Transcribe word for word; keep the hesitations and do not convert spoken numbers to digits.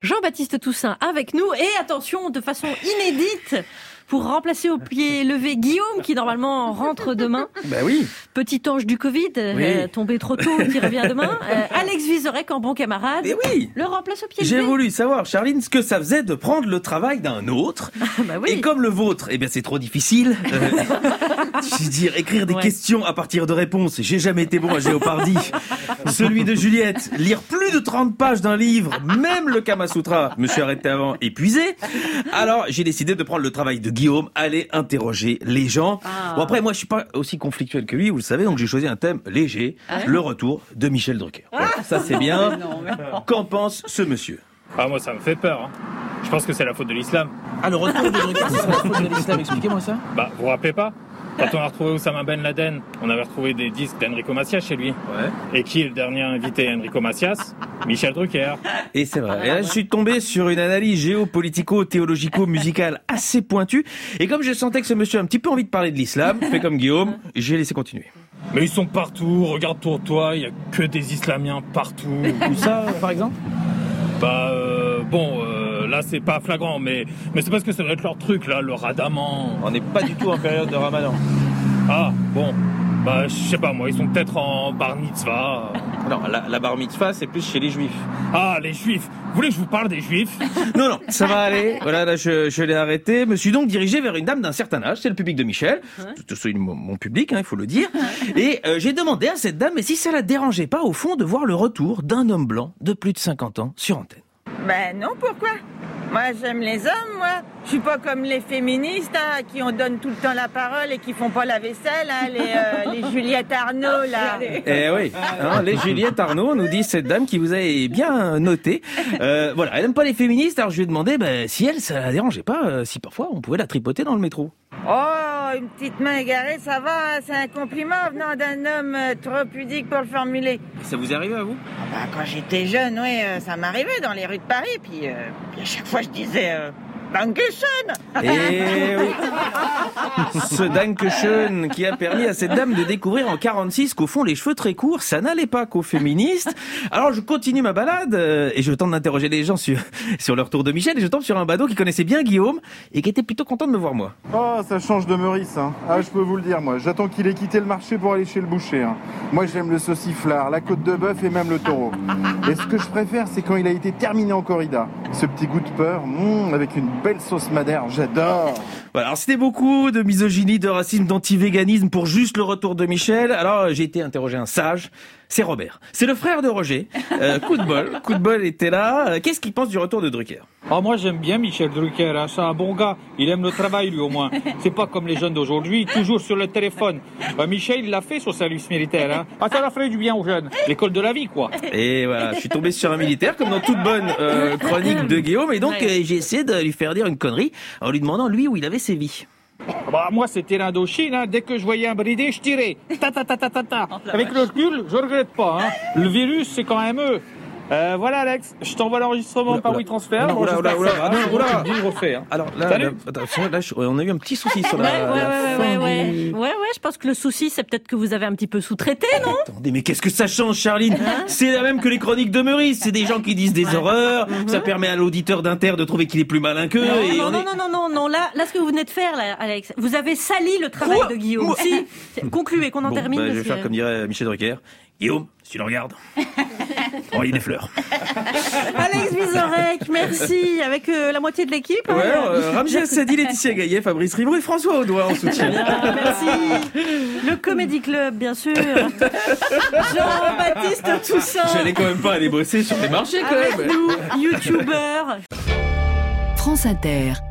Jean-Baptiste Toussaint avec nous et attention, de façon inédite, pour remplacer au pied levé Guillaume qui normalement rentre demain. Bah oui. Petit ange du Covid, oui. euh, tombé trop tôt, qui revient demain. Euh, Alex Vizorek en bon camarade. Mais oui. Le remplace au pied levé. J'ai voulu savoir, Charline, ce que ça faisait de prendre le travail d'un autre. bah oui. Et comme le vôtre, eh bien c'est trop difficile. Euh, je veux dire, écrire des ouais. questions à partir de réponses. J'ai jamais été bon à Géopardy. Celui de Juliette, lire plus de trente pages d'un livre, même le Kama Sutra, je me suis arrêté avant, épuisé. Alors j'ai décidé de prendre le travail de Guillaume, aller interroger les gens. Ah. Bon après, moi je suis pas aussi conflictuel que lui, vous le savez, donc j'ai choisi un thème léger, ah ouais le retour de Michel Drucker. Ah. Voilà, ça c'est bien. Non, mais non. Qu'en pense ce monsieur? Ah moi ça me fait peur. Hein. Je pense que c'est la faute de l'islam. Ah le retour de Drucker, c'est la faute de l'islam, expliquez-moi ça. Bah vous vous rappelez pas? Quand on a retrouvé Oussama Ben Laden, on avait retrouvé des disques d'Enrico Macias chez lui. Ouais. Et qui est le dernier invité à Enrico Macias? Michel Drucker. Et c'est vrai. Et là, je suis tombé sur une analyse géopolitico-théologico-musicale assez pointue. Et comme je sentais que ce monsieur a un petit peu envie de parler de l'islam, fait comme Guillaume, j'ai laissé continuer. Mais ils sont partout, regarde autour de toi, il y a que des islamiens partout. Où ça, par exemple? Bah, euh, bon... Euh, Là, c'est pas flagrant, mais, mais c'est parce que ça doit être leur truc, là, le radaman. On n'est pas du tout en période de ramadan. Ah, bon. Bah, je sais pas, moi, ils sont peut-être en bar mitzvah. Non, la, la bar mitzvah, c'est plus chez les juifs. Ah, les juifs. Vous voulez que je vous parle des juifs? Non, non, ça va aller. Voilà, là, je, je l'ai arrêté. Me suis donc dirigé vers une dame d'un certain âge. C'est le public de Michel. Ouais. C'est mon, mon public, hein, il faut le dire. Et euh, j'ai demandé à cette dame, mais si ça la dérangeait pas, au fond, de voir le retour d'un homme blanc de plus de cinquante ans sur antenne. Ben non, pourquoi? Moi, j'aime les hommes, moi. Je suis pas comme les féministes, hein, à qui on donne tout le temps la parole et qui font pas la vaisselle, hein, les, euh, les Juliette Arnaud, là. Eh oui, hein, les Juliette Arnaud, nous dit cette dame qui vous a bien noté. Euh, voilà, elle aime pas les féministes, alors je lui ai demandé ben, si elle, ça la dérangeait pas, euh, si parfois on pouvait la tripoter dans le métro. Oh, une petite main égarée, ça va, c'est un compliment venant d'un homme euh, trop pudique pour le formuler. Ça vous est arrivé à vous? Ah bah, quand j'étais jeune, oui, euh, ça m'arrivait dans les rues de Paris, puis, euh, puis à chaque fois je disais... Euh, Dankeschön. Et oui. Ce Dankeschön qui a permis à cette dame de découvrir en quarante-six qu'au fond les cheveux très courts ça n'allait pas qu'aux féministes. Alors je continue ma balade euh, et je tente d'interroger les gens sur sur leur tour de Michel et je tombe sur un badaud qui connaissait bien Guillaume et qui était plutôt content de me voir moi. Oh ça change de Meurice hein. Ah je peux vous le dire moi, j'attends qu'il ait quitté le marché pour aller chez le boucher hein. Moi j'aime le sauciflard, la côte de bœuf et même le taureau. Et ce que je préfère c'est quand il a été terminé en corrida. Ce petit goût de peur, mmh, avec une belle sauce madère, j'adore. Voilà, alors c'était beaucoup de misogynie, de racisme, d'anti-véganisme pour juste le retour de Michel. Alors j'ai été interroger un sage, c'est Robert. C'est le frère de Roger. Euh, coup de bol, coup de bol était là. Qu'est-ce qu'il pense du retour de Drucker? Oh, moi j'aime bien Michel Drucker, hein. C'est un bon gars. Il aime le travail lui au moins. C'est pas comme les jeunes d'aujourd'hui, toujours sur le téléphone. Bah, Michel il l'a fait son service militaire. Hein. Ah ça l'a fait du bien aux jeunes. L'école de la vie quoi. Et voilà, je suis tombé sur un militaire comme dans toute bonne euh, chronique de Guillaume et donc euh, j'ai essayé de lui faire dire une connerie en lui demandant lui où il avait ses vies. Bah, moi, c'était l'Indochine, hein. Dès que je voyais un bridé, je tirais. Ta, ta, ta, ta, ta, ta. Avec le recul, je regrette pas, hein. Le virus, c'est quand même eux. Euh, voilà, Alex, je t'envoie l'enregistrement oula, par WeTransfer. Non, oula, oula, oula, non, oula. Tu me dis, refais, hein. Alors, là, là, attends, là, on a eu un petit souci sur la, ouais, ouais, la ouais, fin ouais, ouais, du... ouais, ouais, je pense que le souci, c'est peut-être que vous avez un petit peu sous-traité, non? Attendez, mais qu'est-ce que ça change, Charline? Hein? C'est la même que les chroniques de Meurice. C'est des gens qui disent des ouais. horreurs. Mm-hmm. Ça permet à l'auditeur d'Inter de trouver qu'il est plus malin qu'eux. Non, et non, on non, est... non, non, non, non, là, là, ce que vous venez de faire, là, Alex, vous avez sali le travail Quoi de Guillaume. Moi Si, concluez, qu'on en bon, termine. Bah, je vais faire comme dirait Michel Drucker. Guillaume, si tu le regardes, envoyez des fleurs. Alex Vizorek, merci, avec euh, la moitié de l'équipe. Ouais, hein. euh, Ramji Sadi, Laetitia Gaillet, Fabrice Ribot et François Audois en soutien. Bien, merci. Le Comedy Club, bien sûr. Jean-Baptiste Toussaint. J'allais quand même pas aller bosser sur les marchés, quand avec même. Nous, youtubeur. France Inter.